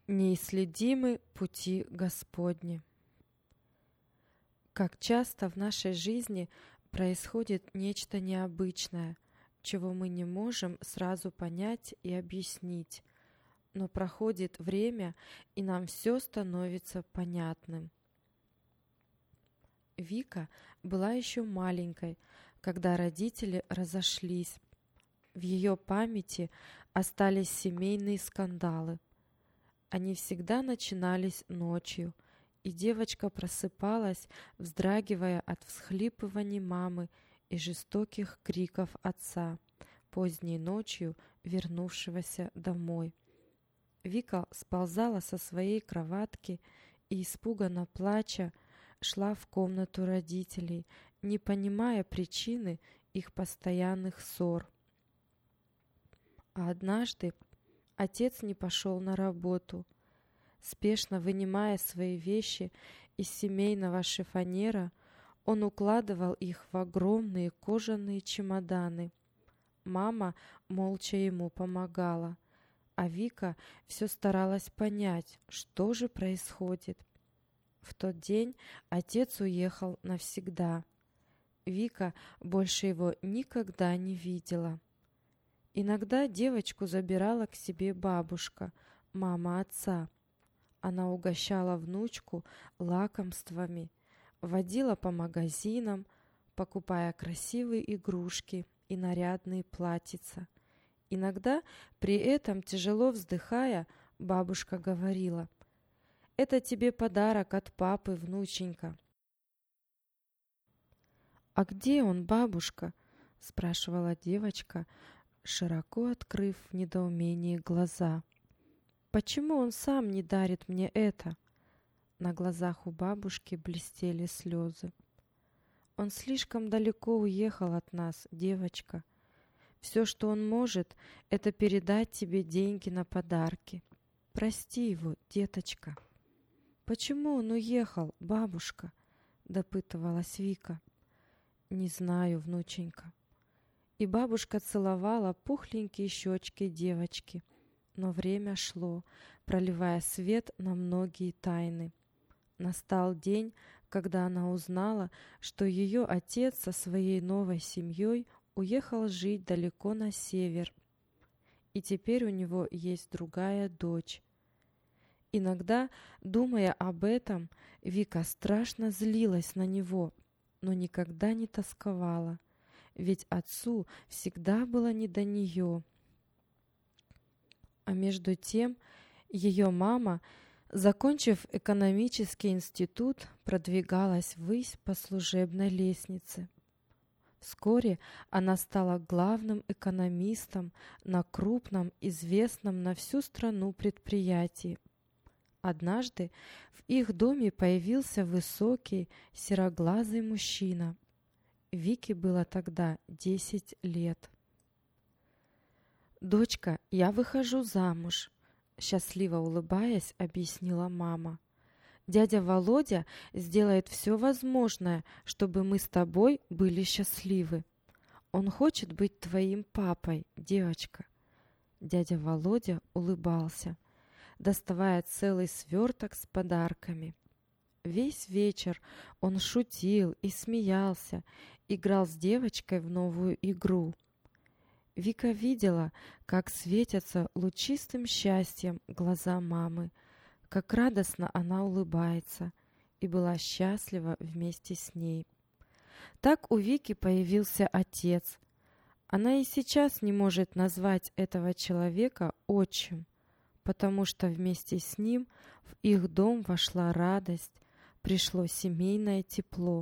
Неисследимы пути Господни. Как часто в нашей жизни происходит нечто необычное, чего мы не можем сразу понять и объяснить, но проходит время, и нам все становится понятным. Вика была еще маленькой, когда родители разошлись. В ее памяти остались семейные скандалы. Они всегда начинались ночью, и девочка просыпалась, вздрагивая от всхлипываний мамы и жестоких криков отца, поздней ночью вернувшегося домой. Вика сползала со своей кроватки и, испуганно плача, шла в комнату родителей, не понимая причины их постоянных ссор. А однажды отец не пошел на работу. Спешно вынимая свои вещи из семейного шифоньера, он укладывал их в огромные кожаные чемоданы. Мама молча ему помогала, а Вика все старалась понять, что же происходит. В тот день отец уехал навсегда. Вика больше его никогда не видела. Иногда девочку забирала к себе бабушка, мама отца. Она угощала внучку лакомствами, водила по магазинам, покупая красивые игрушки и нарядные платьица. Иногда, при этом тяжело вздыхая, бабушка говорила: «Это тебе подарок от папы, внученька». «А где он, бабушка?» – спрашивала девочка, широко открыв в недоумении глаза. «Почему он сам не дарит мне это?» На глазах у бабушки блестели слезы. «Он слишком далеко уехал от нас, девочка. Все, что он может, это передать тебе деньги на подарки. Прости его, деточка». «Почему он уехал, бабушка?» – допытывалась Вика. «Не знаю, внученька». И бабушка целовала пухленькие щечки девочки. Но время шло, проливая свет на многие тайны. Настал день, когда она узнала, что ее отец со своей новой семьей уехал жить далеко на север. И теперь у него есть другая дочь. Иногда, думая об этом, Вика страшно злилась на него, но никогда не тосковала, ведь отцу всегда было не до нее. А между тем ее мама, закончив экономический институт, продвигалась ввысь по служебной лестнице. Вскоре она стала главным экономистом на крупном, известном на всю страну предприятии. Однажды в их доме появился высокий, сероглазый мужчина. Вике было тогда 10 лет. «Дочка, я выхожу замуж», — счастливо улыбаясь, объяснила мама. «Дядя Володя сделает все возможное, чтобы мы с тобой были счастливы. Он хочет быть твоим папой, девочка». Дядя Володя улыбался, доставая целый сверток с подарками. Весь вечер он шутил и смеялся, играл с девочкой в новую игру. Вика видела, как светятся лучистым счастьем глаза мамы, как радостно она улыбается, и была счастлива вместе с ней. Так у Вики появился отец. Она и сейчас не может назвать этого человека отчим, потому что вместе с ним в их дом вошла радость, пришло семейное тепло.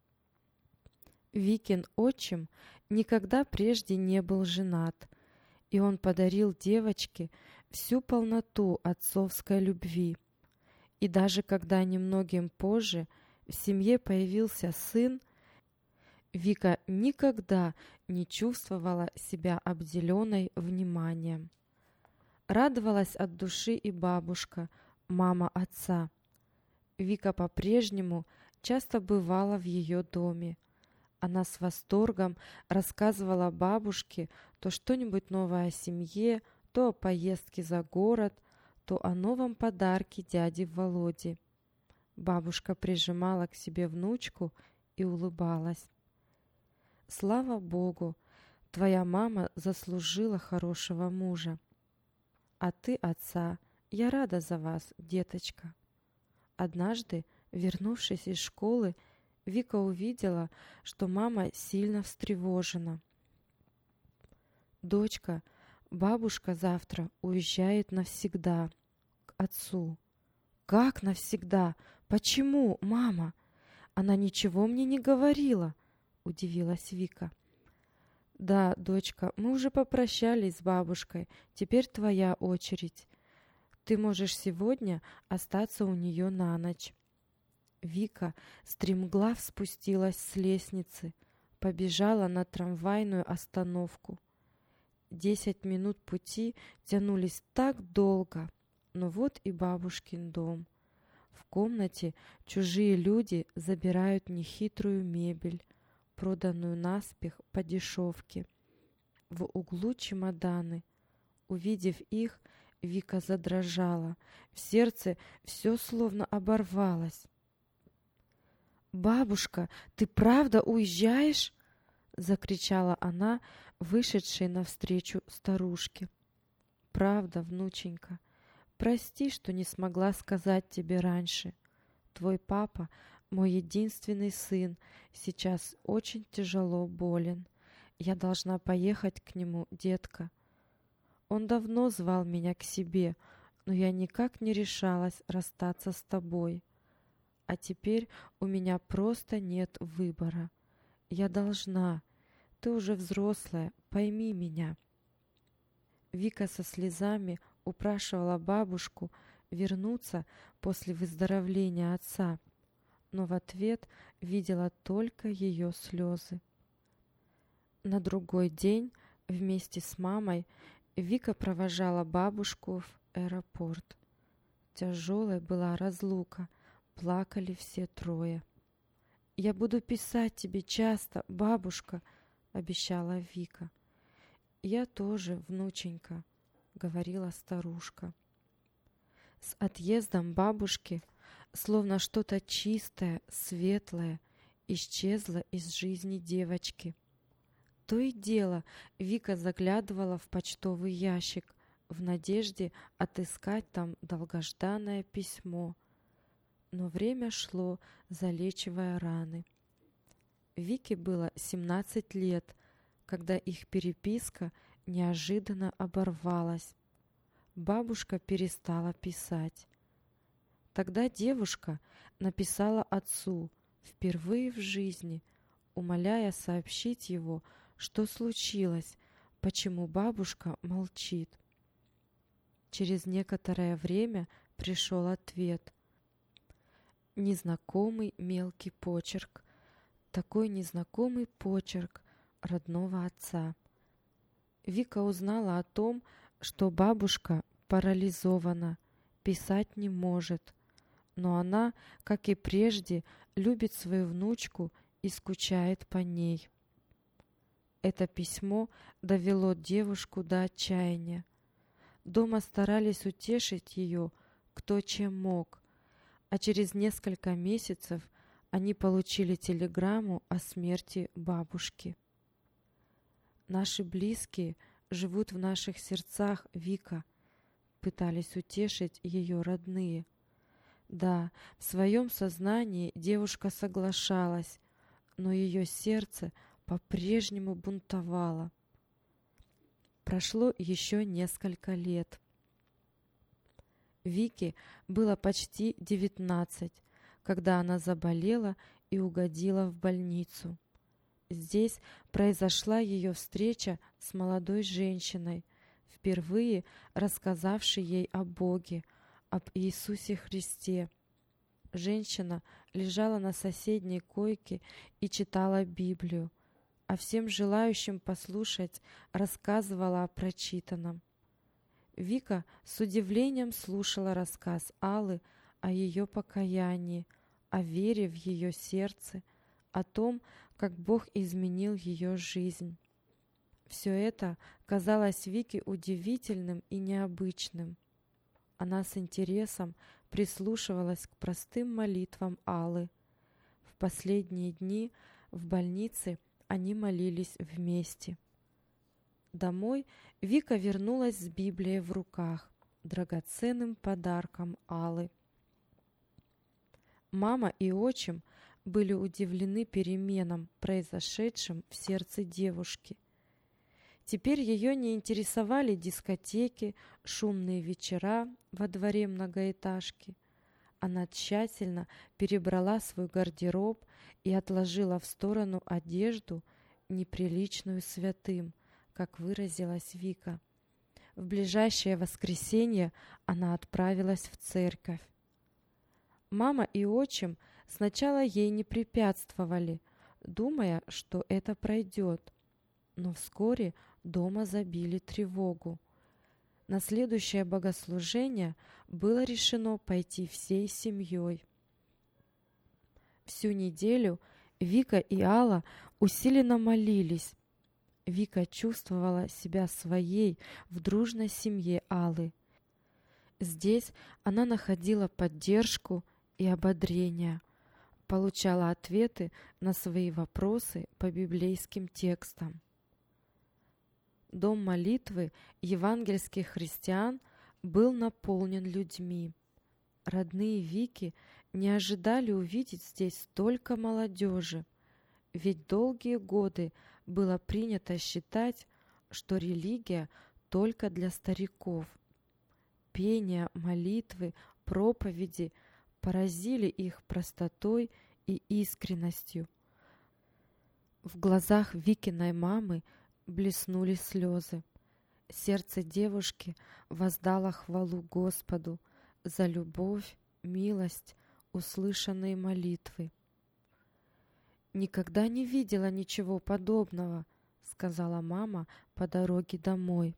Викин отчим никогда прежде не был женат, и он подарил девочке всю полноту отцовской любви. И даже когда немногим позже в семье появился сын, Вика никогда не чувствовала себя обделенной вниманием. Радовалась от души и бабушка, мама отца. Вика по-прежнему часто бывала в ее доме. Она с восторгом рассказывала бабушке то что-нибудь новое о семье, то о поездке за город, то о новом подарке дяди Володи. Бабушка прижимала к себе внучку и улыбалась. «Слава Богу, твоя мама заслужила хорошего мужа. А ты отца. Я рада за вас, деточка». Однажды, вернувшись из школы, Вика увидела, что мама сильно встревожена. «Дочка, бабушка завтра уезжает навсегда к отцу». «Как навсегда? Почему, мама? Она ничего мне не говорила», — удивилась Вика. «Да, дочка, мы уже попрощались с бабушкой, теперь твоя очередь. Ты можешь сегодня остаться у нее на ночь». Вика стремглав спустилась с лестницы, побежала на трамвайную остановку. 10 минут пути тянулись так долго, но вот и бабушкин дом. В комнате чужие люди забирают нехитрую мебель, проданную наспех по дешевке. В углу чемоданы. Увидев их, Вика задрожала. В сердце все словно оборвалось. «Бабушка, ты правда уезжаешь?» — закричала она, вышедшей навстречу старушке. «Правда, внученька. Прости, что не смогла сказать тебе раньше. Твой папа, мой единственный сын, сейчас очень тяжело болен. Я должна поехать к нему, детка. Он давно звал меня к себе, но я никак не решалась расстаться с тобой. А теперь у меня просто нет выбора. Я должна. Ты уже взрослая, пойми меня». Вика со слезами упрашивала бабушку вернуться после выздоровления отца, но в ответ видела только ее слезы. На другой день вместе с мамой Вика провожала бабушку в аэропорт. Тяжелой была разлука, плакали все трое. «Я буду писать тебе часто, бабушка», — обещала Вика. «Я тоже, внученька», — говорила старушка. С отъездом бабушки словно что-то чистое, светлое исчезло из жизни девочки. То и дело Вика заглядывала в почтовый ящик в надежде отыскать там долгожданное письмо. Но время шло, залечивая раны. Вике было 17 лет, когда их переписка неожиданно оборвалась. Бабушка перестала писать. Тогда девушка написала отцу впервые в жизни, умоляя сообщить его, что случилось, почему бабушка молчит. Через некоторое время пришел ответ. Незнакомый мелкий почерк, такой незнакомый почерк родного отца. Вика узнала о том, что бабушка парализована, писать не может, но она, как и прежде, любит свою внучку и скучает по ней. Это письмо довело девушку до отчаяния. Дома старались утешить ее, кто чем мог, а через несколько месяцев они получили телеграмму о смерти бабушки. «Наши близкие живут в наших сердцах, Вика», — пытались утешить ее родные. Да, в своем сознании девушка соглашалась, но ее сердце по-прежнему бунтовало. Прошло еще несколько лет. Вике было почти 19, когда она заболела и угодила в больницу. Здесь произошла ее встреча с молодой женщиной, впервые рассказавшей ей о Боге, об Иисусе Христе. Женщина лежала на соседней койке и читала Библию, а всем желающим послушать рассказывала о прочитанном. Вика с удивлением слушала рассказ Аллы о ее покаянии, о вере в ее сердце, о том, как Бог изменил ее жизнь. Все это казалось Вике удивительным и необычным. Она с интересом прислушивалась к простым молитвам Аллы. В последние дни в больнице они молились вместе. Домой Вика вернулась с Библией в руках, драгоценным подарком Аллы. Мама и отчим были удивлены переменам, произошедшим в сердце девушки. Теперь ее не интересовали дискотеки, шумные вечера во дворе многоэтажки. Она тщательно перебрала свой гардероб и отложила в сторону одежду, неприличную святым, как выразилась Вика. В ближайшее воскресенье она отправилась в церковь. Мама и отчим сначала ей не препятствовали, думая, что это пройдет, но вскоре дома забили тревогу. На следующее богослужение было решено пойти всей семьей. Всю неделю Вика и Алла усиленно молились. Вика чувствовала себя своей в дружной семье Аллы. Здесь она находила поддержку и ободрение, получала ответы на свои вопросы по библейским текстам. Дом молитвы евангельских христиан был наполнен людьми. Родные Вики не ожидали увидеть здесь столько молодежи, ведь долгие годы было принято считать, что религия только для стариков. Пение, молитвы, проповеди поразили их простотой и искренностью. В глазах Викиной мамы блеснули слезы. Сердце девушки воздало хвалу Господу за любовь, милость, услышанные молитвы. «Никогда не видела ничего подобного», — сказала мама по дороге домой.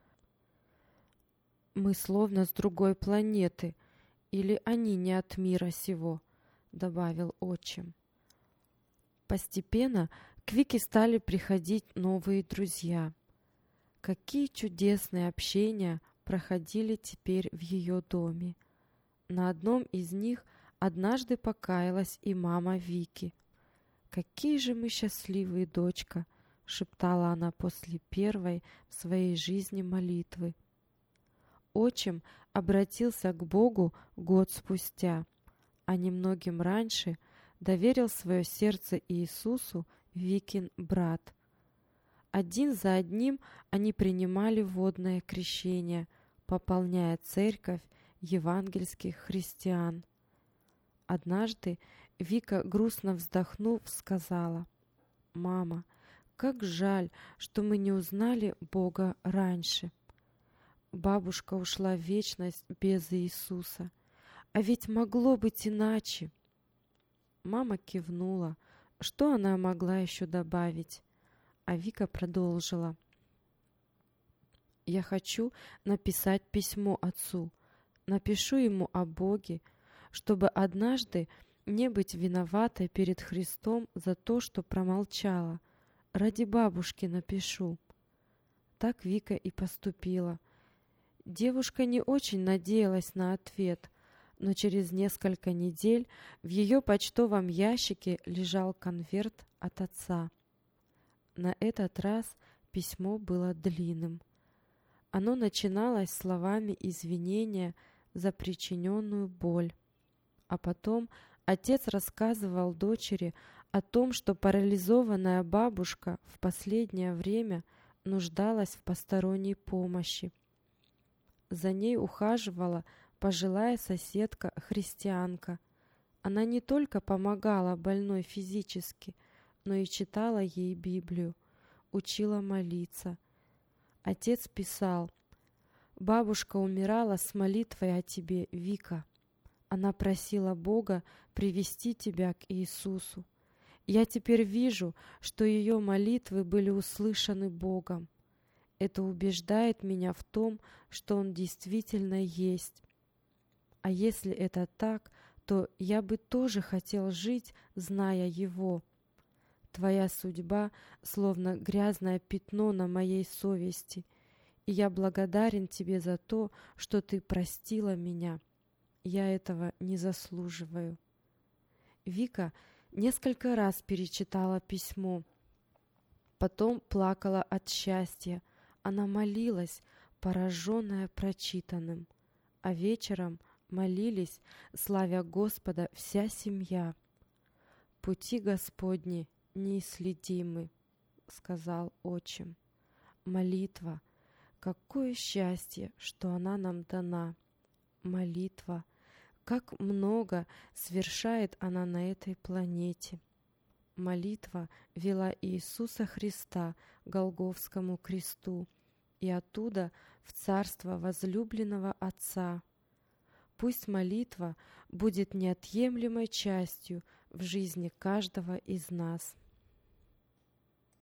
«Мы словно с другой планеты, или они не от мира сего», — добавил отчим. Постепенно к Вике стали приходить новые друзья. Какие чудесные общения проходили теперь в ее доме. На одном из них однажды покаялась и мама Вики. «Какие же мы счастливые, дочка!» — шептала она после первой в своей жизни молитвы. Отчим обратился к Богу год спустя, а немногим раньше доверил свое сердце Иисусу Викин брат. Один за одним они принимали водное крещение, пополняя церковь евангельских христиан. Однажды Вика, грустно вздохнув, сказала: «Мама, как жаль, что мы не узнали Бога раньше. Бабушка ушла в вечность без Иисуса, а ведь могло быть иначе». Мама кивнула. Что она могла еще добавить? А Вика продолжила: «Я хочу написать письмо отцу. Напишу ему о Боге, чтобы однажды не быть виноватой перед Христом за то, что промолчала. Ради бабушки напишу». Так Вика и поступила. Девушка не очень надеялась на ответ, но через несколько недель в ее почтовом ящике лежал конверт от отца. На этот раз письмо было длинным. Оно начиналось словами извинения за причиненную боль. А потом отец рассказывал дочери о том, что парализованная бабушка в последнее время нуждалась в посторонней помощи. За ней ухаживала пожилая соседка-христианка. Она не только помогала больной физически, но и читала ей Библию, учила молиться. Отец писал: «Бабушка умирала с молитвой о тебе, Вика. Она просила Бога привести тебя к Иисусу. Я теперь вижу, что ее молитвы были услышаны Богом. Это убеждает меня в том, что Он действительно есть. А если это так, то я бы тоже хотел жить, зная Его. Твоя судьба словно грязное пятно на моей совести, И я благодарен Тебе за то, что Ты простила меня. Я этого не заслуживаю. Вика несколько раз перечитала письмо, потом плакала от счастья. Она молилась, пораженная прочитанным, а вечером молились, славя Господа, вся семья. «Пути Господни неисследимы», — сказал отчим. Молитва, какое счастье, что она нам дана. Молитва, как много совершает она на этой планете. Молитва вела Иисуса Христа к Голгофскому кресту и оттуда в царство возлюбленного Отца. Пусть молитва будет неотъемлемой частью в жизни каждого из нас.